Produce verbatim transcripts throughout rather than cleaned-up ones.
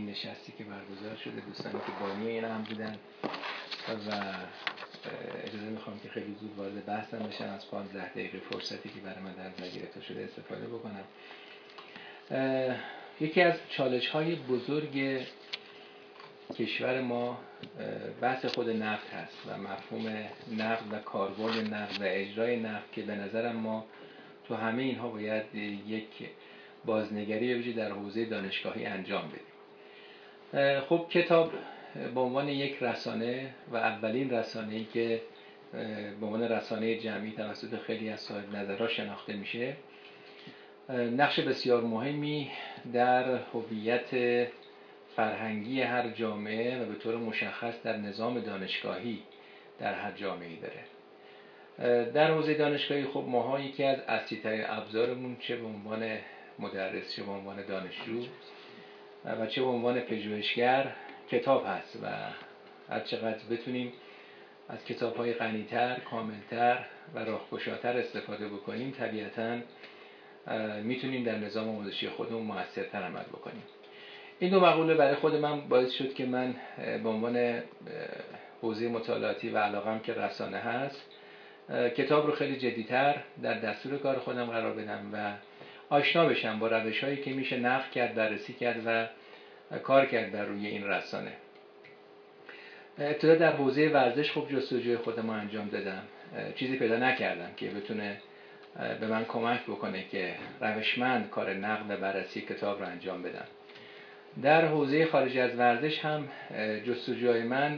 نشستی که برگزار شده، دوستانی که بانی این هم بودن و اجازه میخوام که خیلی زود وارد بحثم بشم، از پانزده دقیقه فرصتی که برای من در نظر گرفته شده استفاده بکنم. یکی از چالش های بزرگ کشور ما بحث خود نفت هست و مفهوم نفت و کاربرد نفت و اجرای نفت که به نظرم ما تو همه اینها باید یک بازنگری بویژه در حوزه دانشگاهی انجام بدیم. خب کتاب به عنوان یک رسانه و اولین رسانه‌ای که به عنوان رسانه جمعی توسط خیلی از صاحب نظرها شناخته میشه، نقش بسیار مهمی در هویت فرهنگی هر جامعه و به طور مشخص در نظام دانشگاهی در هر جامعه‌ای داره. در حوزه دانشگاهی خب ماها یکی از اصلی‌ترین ابزارمون چه به عنوان مدرس، چه به عنوان دانشجو و چه به عنوان پژوهشگر کتاب هست و هر چقدر بتونیم از کتاب‌های غنی‌تر، کاملتر و راهگشاتر استفاده بکنیم طبیعتاً میتونیم در نظام آموزشی خودمون موثرتر عمل بکنیم. این دو مقوله برای خود من باعث شد که من به عنوان حوزه مطالعاتی و علاقم که رسانه هست کتاب رو خیلی جدی‌تر در دستور کار خودم قرار بدم و آشنا بشم با روش‌هایی که میشه نقد کرد، بررسی کرد و کار کرد بر روی این رسانه. ابتدا در حوزه ورزش خب جستجوی خودم انجام دادم، چیزی پیدا نکردم که بتونه به من کمک بکنه که روشمند کار نقد و بررسی کتاب رو انجام بدم. در حوزه خارج از ورزش هم جستجوی من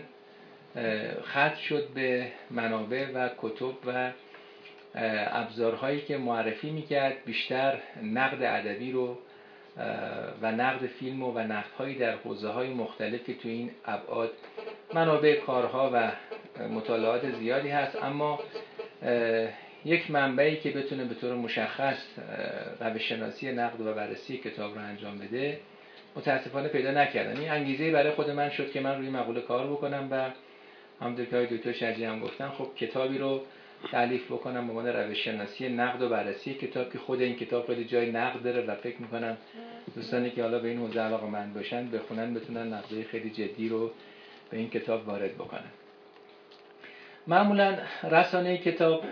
ختم شد به منابع و کتب و ابزارهایی که معرفی میکرد بیشتر نقد ادبی رو و نقد فیلم و نقدهایی در حوزه‌های مختلفی تو این ابعاد منابع کارها و مطالعات زیادی هست، اما یک منبعی که بتونه به طور مشخص روش‌شناسی نقد و بررسی کتاب رو انجام بده متاسفانه پیدا نکردم. این انگیزه برای خود من شد که من روی مقوله کار بکنم و همونطور که آقای دکتر شجریان هم گفتن خب کتابی رو تألیف بکنم به عنوان روش‌شناسی نقد و بررسی کتاب که خود این کتاب خیلی جای نقد داره و فکر می‌کنم دوستانی که حالا به این حوزه علاقه‌مند باشن بخونن بتونن نقدهای خیلی جدی رو به این کتاب وارد بکنن. معمولا رسانه کتاب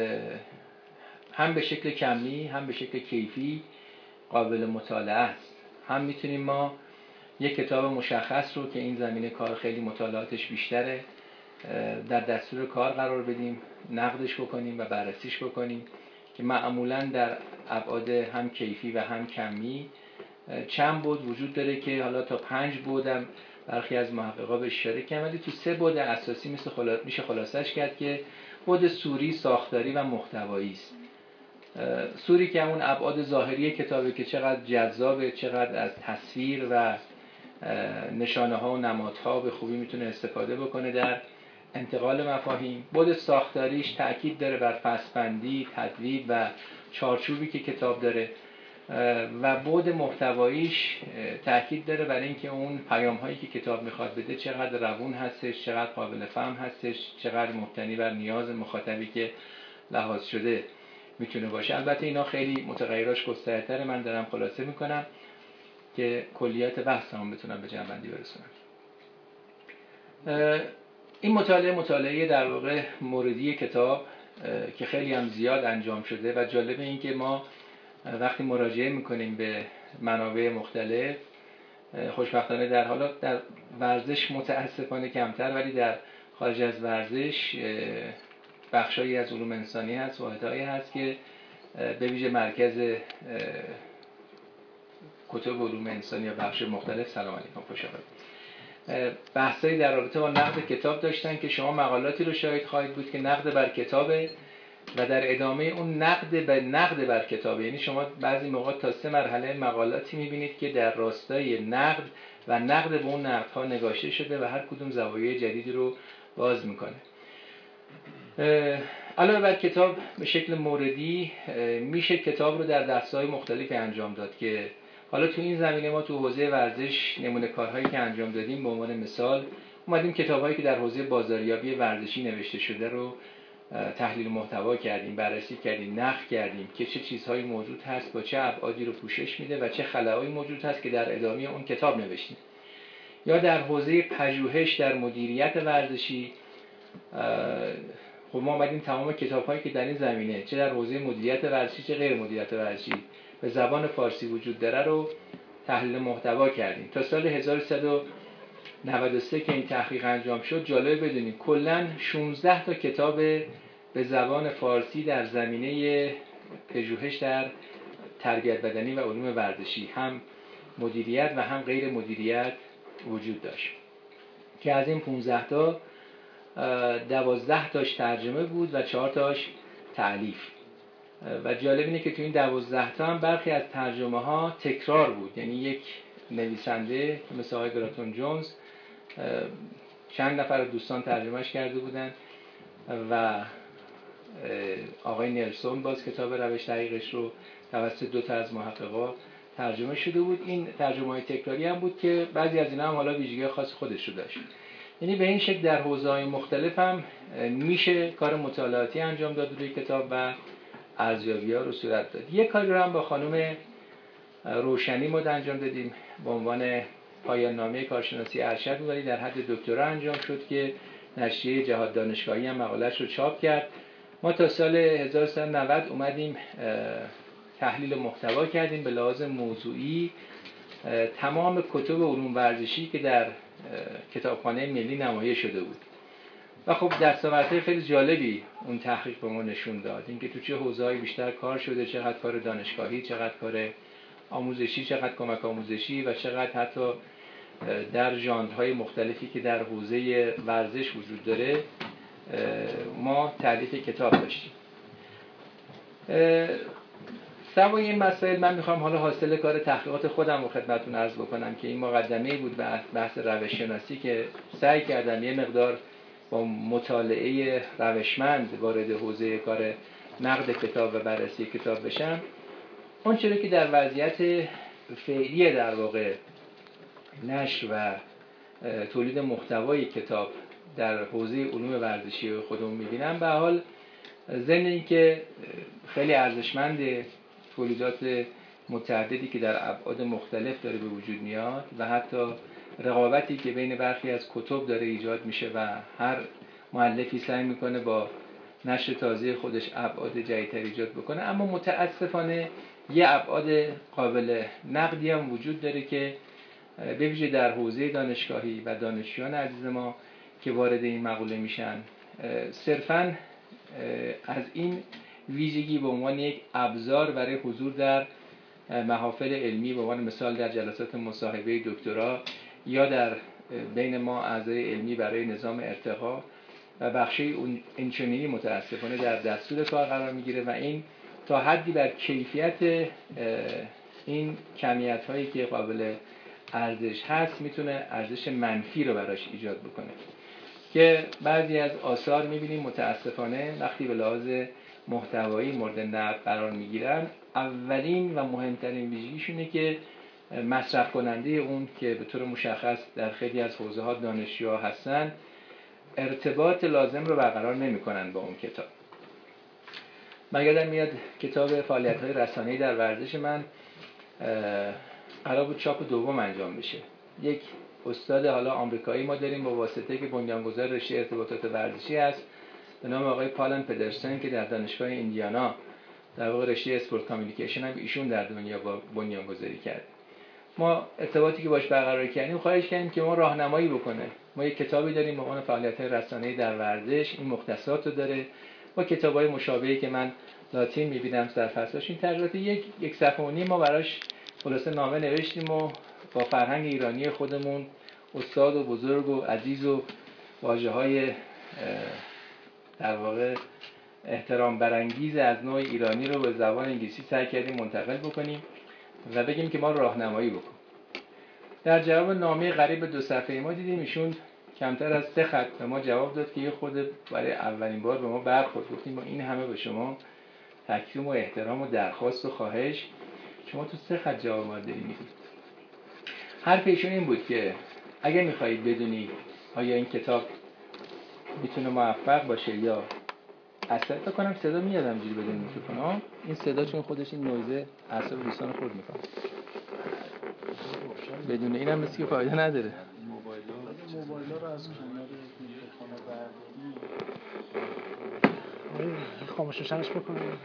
هم به شکل کمی هم به شکل کیفی قابل مطالعه است. هم میتونیم ما یک کتاب مشخص رو که این زمینه کار خیلی مطالعاتش بیشتره در دستور کار قرار بدیم، نقدش بکنیم و بررسیش بکنیم که معمولا در ابعاد هم کیفی و هم کمی چند بعد وجود داره که حالا تا پنج بعدم برخی از محققا به اشاره کردن، ولی تو سه بعد اساسی مثل خلا... میشه خلاصش کرد که بعد صوری، ساختاری و محتوایی است. صوری که اون ابعاد ظاهری کتابه که چقدر جذابه، چقدر از تصویر و نشانه ها و نمادها به خوبی میتونه استفاده بکنه در انتقال مفاهیم. بعد ساختاریش تأکید داره بر فصل‌بندی، تدوین و چارچوبی که کتاب داره و بعد محتواییش تأکید داره بر اینکه اون پیام هایی که کتاب میخواد بده چقدر روون هستش، چقدر قابل فهم هستش، چقدر مبتنی بر نیاز مخاطبی که لحاظ شده میتونه باشه. البته اینا خیلی متغیراش گسترتره، من دارم خلاصه میکنم که کلیات بحث هم بتونم به جنبندی برسونم. این مطالعه مطالعه در واقع موردی کتاب که خیلی هم زیاد انجام شده و جالب این که ما وقتی مراجعه میکنیم به منابع مختلف خوشبختانه در حالا در ورزش متاسفانه کمتر، ولی در خارج از ورزش بخشایی از علوم انسانی هست، واحدهایی هست که به ویژه مرکز کتب علوم انسانی یا بخش مختلف سلام علیکم خوش آمدید بحثایی در رابطه با نقد کتاب داشتن که شما مقالاتی رو شاهد خواهید بود که نقد بر کتابه و در ادامه اون نقد به نقد بر کتابه، یعنی شما بعضی موقع تا سه مرحله مقالاتی میبینید که در راستای نقد و نقد به اون نقدها نگاشته شده و هر کدوم زوایای جدیدی رو باز میکنه. علاوه بر کتاب به شکل موردی میشه کتاب رو در دسته‌های مختلفی انجام داد که حالا تو این زمینه ما تو حوزه ورزش نمونه کارهایی که انجام دادیم به عنوان مثال اومدیم کتاب‌هایی که در حوزه بازاریابی ورزشی نوشته شده رو تحلیل محتوا کردیم، بررسی کردیم، نقد کردیم که چه چیزهایی موجود هست، با چه ابعادی رو پوشش میده و چه خلاهایی موجود هست که در ادامه اون کتاب نوشتیم. یا در حوزه پژوهش در مدیریت ورزشی، خب ما اومدیم تمام کتاب‌هایی که در این زمینه چه در حوزه مدیریت ورزشی چه غیر مدیریت ورزشی به زبان فارسی وجود داره رو تحلیل محتوا کردیم. تا سال هزار و سیصد و نود و سه که این تحقیق انجام شد، جالب بدونید کلاً شانزده تا کتاب به زبان فارسی در زمینه پژوهش در تربیت بدنی و علوم ورزشی، هم مدیریت و هم غیر مدیریت وجود داشت که از این پانزده تا دوازده تاش ترجمه بود و چهار تاش تألیف. و جالب اینه که تو این دوازده تا هم برخی از ترجمه ها تکرار بود، یعنی یک نویسنده مثل آقای گراتون جونز چند نفر از دوستان ترجمهش کرده بودن و آقای نلسون باز کتاب روش دقیقش رو توسط دو تا از محققا ترجمه شده بود. این ترجمه های تکراری هم بود که بعضی از اینا هم حالا ویژگی خاص خودش رو داشت. یعنی به این شکل در حوزه‌های مختلف هم میشه کار مطالعاتی انجام داد روی کتاب و ارزیابی‌ها رو صورت داد. یک کاری رو هم با خانم روشنی ما انجام دادیم به عنوان پایان نامه کارشناسی ارشد، ولی در حد دکترا انجام شد که نشریه جهاد دانشگاهی هم مقاله‌اش رو چاپ کرد. ما تا سال هزار و سیصد و نود اومدیم تحلیل محتوا کردیم به لحاظ موضوعی تمام کتب علوم ورزشی که در کتابخانه ملی نمایش شده بود و خب دستاوردهای خیلی جالبی اون تحقیق به ما نشون داد، اینکه تو چه حوزه‌ای بیشتر کار شده، چقدر کار دانشگاهی، چقدر کار آموزشی، چقدر کمک آموزشی و چقدر حتی در ژانرهای مختلفی که در حوزه ورزش وجود داره ما تالیف کتاب داشتیم. سوای این مسائل من میخوام حالا حاصل کار تحقیقات خودم رو خدمتتون عرض بکنم که این مقدمه بود به بحث روش شناسی که سعی کردم یه مقدار با مطالعه روشمند وارد حوزه کار نقد کتاب و بررسی کتاب بشم. اون چیزی که در وضعیت فعلی در واقع نشر و تولید محتوای کتاب در حوزه علوم ورزشی خودمون میبینم، به حال ضمن اینکه خیلی ارزشمند تولیدات متعددی که در ابعاد مختلف داره به وجود میاد و حتی رقابتی که بین برخی از کتب داره ایجاد میشه و هر مؤلفی سعی میکنه با نشر تازه خودش ابعاد جدیدتر ایجاد بکنه، اما متاسفانه یه ابعاد قابل نقدی هم وجود داره که به ویژه در حوزه دانشگاهی و دانشجویان عزیز ما که وارد این مقوله میشن صرفاً از این ویژگی به عنوان یک ابزار برای حضور در محافل علمی، به عنوان مثال در جلسات مصاحبه دکترا یا در بین ما اعضای علمی برای نظام ارتقا و بخشی انچنینی متاسفانه در دستور کار قرار میگیره و این تا حدی بر کیفیت این کمیت هایی که قابل ارزش هست میتونه ارزش منفی رو براش ایجاد بکنه که بعضی از آثار میبینیم متاسفانه وقتی به لحاظ محتوایی مورد نقد قرار میگیرن اولین و مهمترین ویژگیشونه که مصرف کننده اون که به طور مشخص در خیلی از حوزه ها دانشجوها هستن ارتباط لازم رو برقرار نمیکنن با اون کتاب. من یادم میاد کتاب فعالیت‌های رسانه‌ای در ورزش من قرار بود چاپ دوم انجام بشه. یک استاد حالا آمریکایی ما داریم با واسطه که بنیانگذار رشته ارتباطات ورزشی است به نام آقای پالن پدرسن که در دانشگاه ایندیانا در واقع رشته اسپورت کامیونیکیشن هم ایشون در دنیا با بنیانگذاری کرد. ما ارتباطی که باش برقرار کردیم خواهش کردیم که ما راهنمایی بکنه. ما یک کتابی داریم به عنوان فعالیت‌های رسانه‌ای در ورزش، این مختصات رو داره با کتاب‌های مشابهی که من لاتین می‌بینم در فصلش. این تجربه یک یک صفحه و نیم ما براش خلاصه نامه نوشتیم و با فرهنگ ایرانی خودمون استاد و بزرگ و عزیز و واژه‌های در واقع احترام برانگیز از نوع ایرانی رو به زبان انگلیسی سعی کردیم منتقل بکنیم و بگیم که ما راهنمایی بکنیم. در جواب نامه قریب دو صفحه‌ای ما دیدیم ایشون کمتر از سه خط به ما جواب داد که یه خود برای اولین بار به ما برخورد. گفتیم ما این همه به شما تکریم و احترام و درخواست و خواهش، شما تو سه خط جواب ما دارید میدید. حرف ایشون این بود که اگه میخواهید بدونی آیا این کتاب میتونه موفق باشه یا اصلا فکر کنم صدا میاد همجوری بدون میکروفون ها، این صدا چون خودش این نویزه اعصاب دوستان خورد میکنه، بدون اینم مثل که فایده نداره. موبایل رو از کنار میکروفون برداری خاموش روشنش بکنم.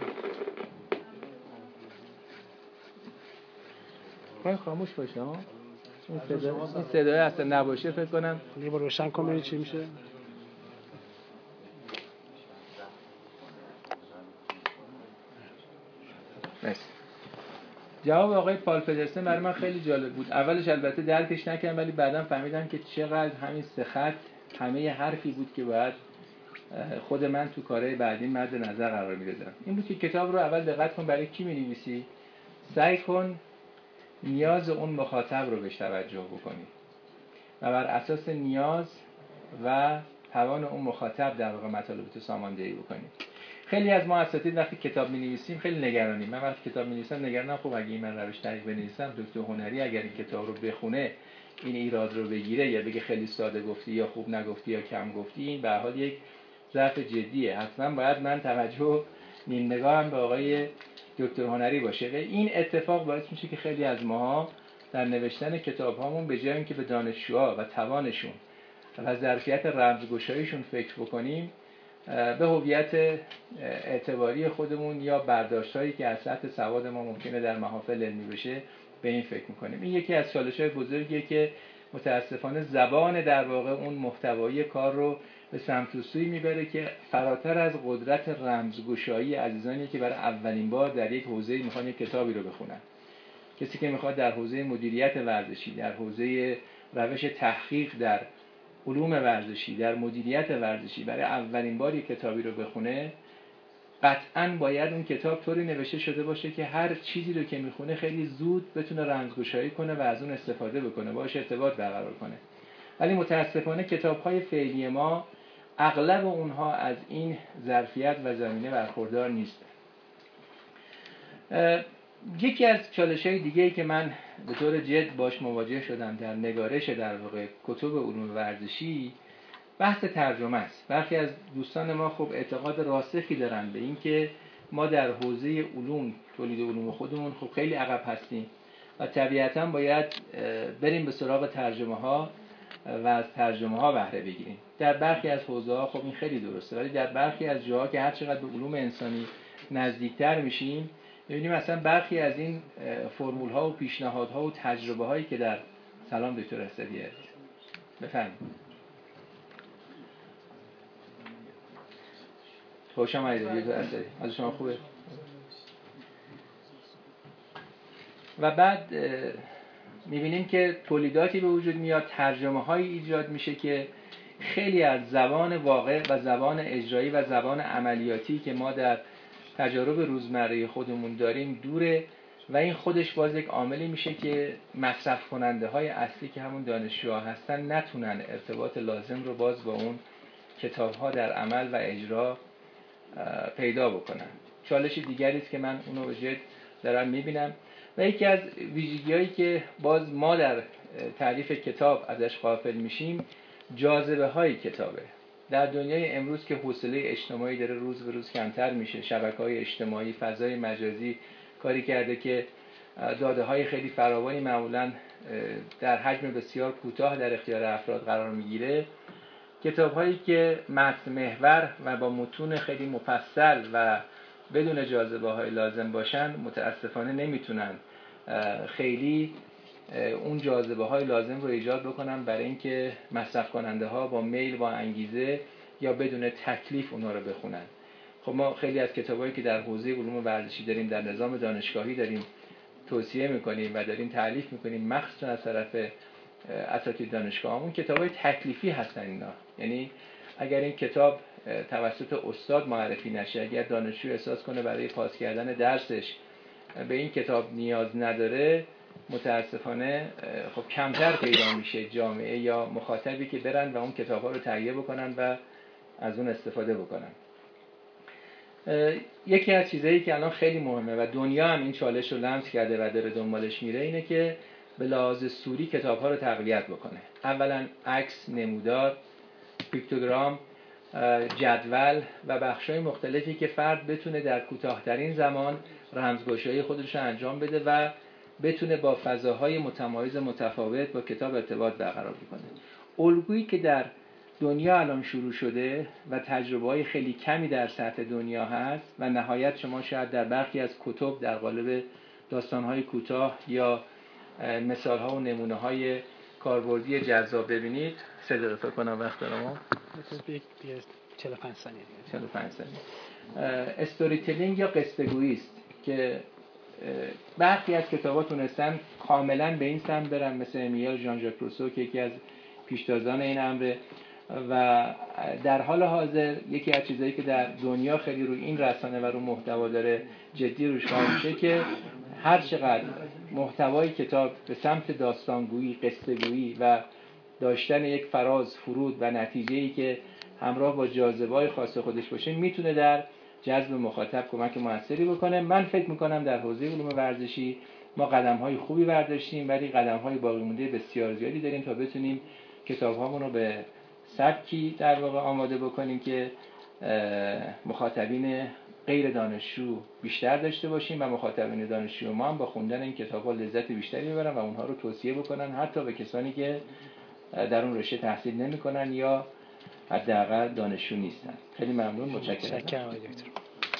خواهی خاموش باشه ها. این صدا این صدای اصلا نباشه فکر کنم. یه بار روشن کن ببین چی میشه. مرسی. جواب آقای پال پدرسن برای من خیلی جالب بود. اولش البته درکش نکردم ولی بعداً فهمیدم که چقدر همین سه خط همه حرفی بود که باید خود من تو کارهای بعدی مد نظر قرار میدادم. این بود که کتاب رو اول دقت کن برای کی می‌نویسی؟ سعی کن نیاز اون مخاطب رو بهش توجه بکنی و بر اساس نیاز و توان اون مخاطب در واقع مطالب تو ساماندهی بکنی. خیلی از ما اساتید وقتی کتاب می‌نویسیم خیلی نگرانیم. من وقتی کتاب می‌نویسم نگرانم خب اگه این من روش طریق بنویسم دکتر هنری اگر این کتاب رو بخونه این ایراد رو بگیره یا بگه خیلی ساده گفتی یا خوب نگفتی یا کم گفتی، این به هر حال یک ضعف جدیه. حتما باید من توجه نیم نگاهم به آقای دکتر هنری باشه و این اتفاق باعث میشه که خیلی از ماها در نوشتن کتاب‌هامون به جای اینکه به دانشجوها و توانشون و ظرفیت رمزگشاییشون فکر بکنیم به هویت اعتباری خودمون یا برداشت‌هایی که از سطح سواد ما ممکنه در محافل علمی بشه به این فکر می‌کنیم. این یکی از چالش‌های بزرگیه که متأسفانه زبان در واقع اون محتوایی کار رو به سمت و سوی میبره که فراتر از قدرت رمزگشایی عزیزانی که برای اولین بار در یک حوزه‌ای میخوان یک کتابی رو بخونن. کسی که میخواد در حوزه مدیریت ورزشی، در حوزه روش تحقیق در علوم ورزشی، در مدیریت ورزشی برای اولین بار یک کتابی رو بخونه، قطعاً باید اون کتاب طوری نوشته شده باشه که هر چیزی رو که میخونه خیلی زود بتونه رمزگشایی کنه و از اون استفاده بکنه، باهاش ارتباط برقرار کنه. ولی متاسفانه کتاب‌های فعلی ما اغلب اونها از این ظرفیت و زمینه برخوردار نیست. یکی از چالش‌های دیگه‌ای که من به طور جد باش مواجه شدم در نگارش در واقع کتب علوم ورزشی بحث ترجمه است. برخی از دوستان ما خب اعتقاد راسخی دارن به این که ما در حوزه علوم، تولید علوم خودمون خب خیلی عقب هستیم و طبیعتاً باید بریم به سراغ ترجمه‌ها و از ترجمه‌ها بهره بگیریم. در برخی از حوزه‌ها خب این خیلی درسته، ولی در برخی از جاها که هر چقدر به علوم انسانی نزدیکتر میشیم ببینیم مثلا برخی از این فرمول‌ها و پیشنهادها و تجربه‌هایی که در سلام دکتر اسدی عزیز بفرمایید. خوش آمدید دکتر اسدی. از شما خوبه؟ و بعد می‌بینیم که تولیداتی به وجود میاد، ترجمه‌هایی ایجاد میشه که خیلی از زبان واقع و زبان اجرایی و زبان عملیاتی که ما در تجارب روزمره خودمون داریم دوره و این خودش باز یک عاملی میشه که مصرف کننده های اصلی که همون دانشجوها هستن نتونن ارتباط لازم رو باز با اون کتاب ها در عمل و اجرا پیدا بکنن. چالش دیگری است که من اونو به جد دارم میبینم و یکی از ویژگی‌هایی که باز ما در تعریف کتاب ازش غافل میشیم جاذبه های کتابه. در دنیای امروز که حوصله اجتماعی داره روز به روز کمتر میشه، شبکه‌های اجتماعی، فضای مجازی کاری کرده که داده‌های خیلی فراوانی معمولاً در حجم بسیار کوتاه در اختیار افراد قرار میگیره، کتاب‌هایی که متن محور و با متون خیلی مفصل و بدون جاذبه‌های لازم باشن متاسفانه نمیتونن خیلی اون جاذبه های لازم رو ایجاد بکنم برای اینکه مصرف کننده ها با میل با انگیزه یا بدون تکلیف اونها رو بخونن. خب ما خیلی از کتابایی که در حوزه علوم ورزشی داریم در نظام دانشگاهی داریم توصیه میکنیم و داریم تالیف میکنیم مخصوصا از طرف اساتید دانشگاهمون کتابای تکلیفی هستن اینا. یعنی اگر این کتاب توسط استاد معرفی نشه، اگر دانشجو احساس کنه برای پاس کردن درسش به این کتاب نیاز نداره، متاسفانه خب کمتر پیدا میشه جامعه یا مخاطبی که برن و اون کتاب‌ها رو تهیه بکنن و از اون استفاده بکنن. یکی از چیزایی که الان خیلی مهمه و دنیا هم این چالش رو لمس کرده و داره دنبالش میره اینه که به لحاظ صوری کتاب‌ها رو تقویت بکنه. اولا عکس، نمودار، پیکتوگرام، جدول و بخش‌های مختلفی که فرد بتونه در کوتاه‌ترین زمان رمزگشایی خودش رو انجام بده و بتونه با فضاهای متمایز متفاوت با کتاب ارتباط برقرار کنه. الگویی که در دنیا الان شروع شده و تجربه‌های خیلی کمی در سطح دنیا هست و نهایت شما شاید در برخی از کتب در قالب داستان‌های کوتاه یا مثال‌ها و نمونه‌های کاربردی جذاب ببینید. سه دقیقه فکر کنم وقت دارم. چهل و پنج ثانیه. چهل و پنج ثانیه. استوری تلینگ یا قصه گویی است که برخی از کتاب‌ها تونستن کاملاً به این سمت برن، مثل امیل ژان ژاک روسو که یکی از پیشتازان این امره و در حال حاضر یکی از چیزایی که در دنیا خیلی روی این رسانه و روی محتوا داره جدی روش کار میشه که هر چقدر محتوای کتاب به سمت داستانگویی، قصه‌گویی و داشتن یک فراز، فرود و نتیجه‌ای که همراه با جاذبه‌های خاص خودش باشه میتونه در جذب مخاطب کمک موثری بکنه. من فکر میکنم در حوزه علوم ورزشی ما قدم‌های خوبی برداشتیم ولی قدم‌های باقی مونده بسیار زیادی داریم تا بتونیم کتاب‌هامون رو به سبکی در واقع آماده بکنیم که مخاطبین غیر دانشجو بیشتر داشته باشیم و مخاطبین دانشجو ما هم با خوندن این کتاب‌ها لذت بیشتری ببرن و اونها رو توصیه بکنن حتی به کسانی که در اون رشته تحصیل نمی‌کنن یا حداقل دانشجو نیستن. خیلی ممنون، متشکرم. متشکرم آقای دکتر.